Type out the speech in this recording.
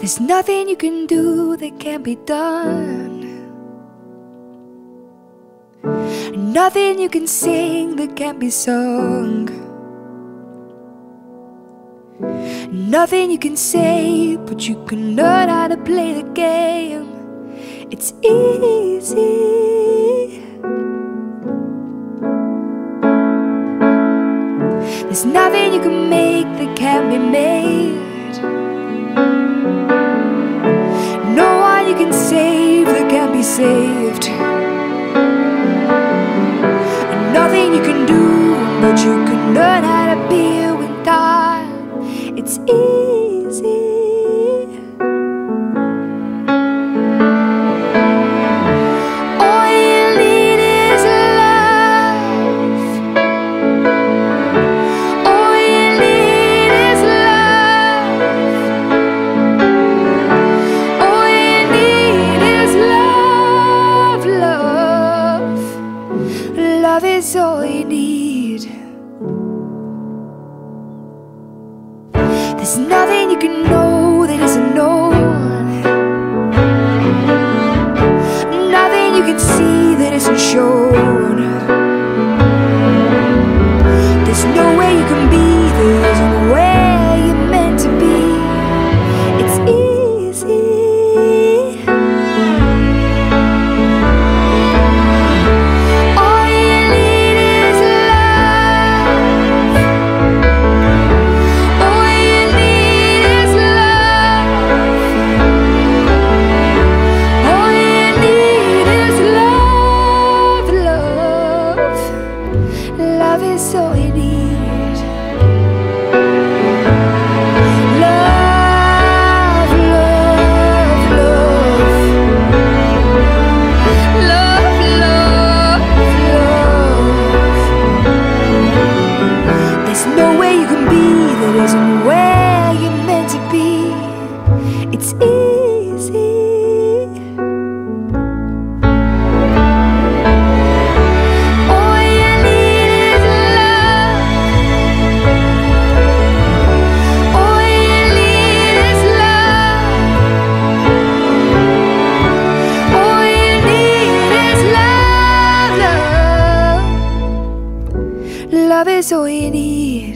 There's nothing you can do that can't be done. Nothing you can sing that can't be sung. Nothing you can say, but you can learn how to play the game. It's easy. There's nothing you can make that can't be made. No one you can save that can't be saved. And nothing you can do, but you can learn how to be here with time. It's easy. All you need is love. All you need is love. All you need is love, love. Love is all you need. There's nothing you can know that isn't known. Nothing you can see that isn't shown. There's no way you can be there isn't where you're meant to be. It's easy. All you need is love. All you need is love. All you need is love, love. Love is all you need. Love, love, love. Love, love, love. There's no way you can be that isn't where you're meant to be. It's easy. All you need is love. All you need is love. All you need is love, love. Love is all you need.